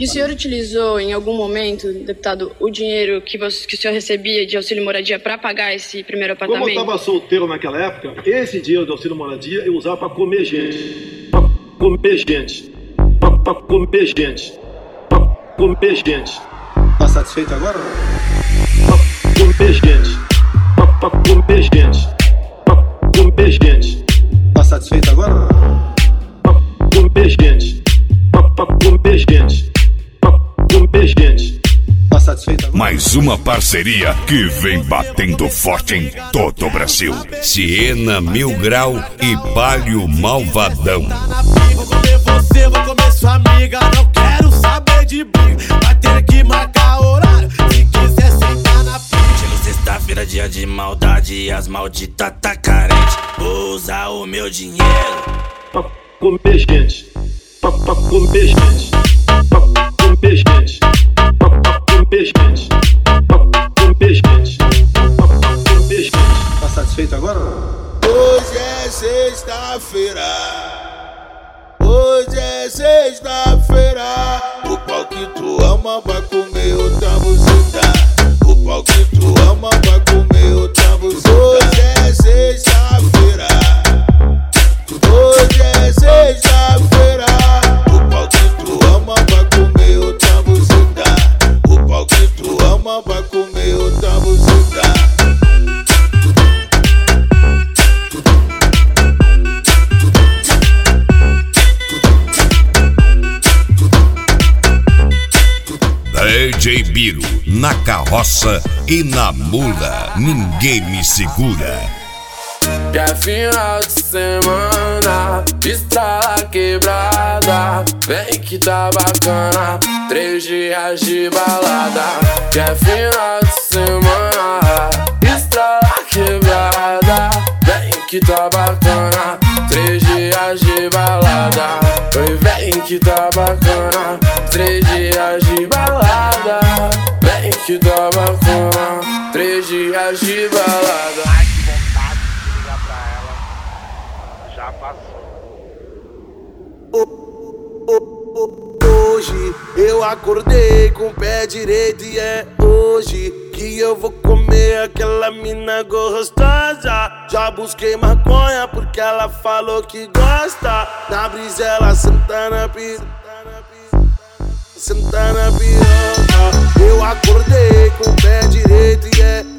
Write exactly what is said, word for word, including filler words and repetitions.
E o senhor utilizou em algum momento, deputado, o dinheiro que, você, que o senhor recebia de auxílio moradia para pagar esse primeiro apartamento? Como eu estava solteiro naquela época, esse dinheiro do auxílio moradia eu usava para comer gente. Para comer gente. Para comer gente. Para comer gente. Tá satisfeito agora? Para comer gente. Para comer gente. Para comer gente. Tá satisfeito agora? Para comer gente. Para comer gente. Gente, tá satisfeito agora? Mais uma parceria que vem batendo forte em todo o Brasil. Siena Mil Grau e Palio Malvadão. Vou comer você, vou comer sua amiga. Não quero saber de briga. Vai ter que marcar horário se quiser sentar na frente. Chegou sexta-feira, dia de maldade e as malditas tá carente. Vou usar o meu dinheiro pra comer gente. Pra, pra comer gente. Pra comer gente. Pra comer gente. Pra comer gente. Pra comer gente. Tá satisfeito agora? Hoje é sexta-feira. Hoje é sexta-feira. O pau que tu ama vai comer outra buceta. O pau que tu ama vai comer outra buceta. Hoje é sexta-feira. Hoje é sexta-feira. O pau que tu ama vai comer outra buceta. O pau que tu ama vai comer outra buceta. D J Biro, na carroça e na mula, ninguém me segura. Que é final de semana, estrala quebrada. Vem que tá bacana, três dias de balada. Que é final de semana, estrala quebrada. Vem que tá bacana, três dias de balada. Oi, vem que tá bacana, três dias de balada. Vem que tá bacana, três dias de balada. Ai, que vontade de ligar pra ela. Já passou. Hoje eu acordei com o pé direito e é hoje que eu vou comer aquela mina gostosa. Já busquei maconha porque ela falou que gosta. Na brisa ela senta na piroca, senta na piroca. Eu acordei com o pé direito e é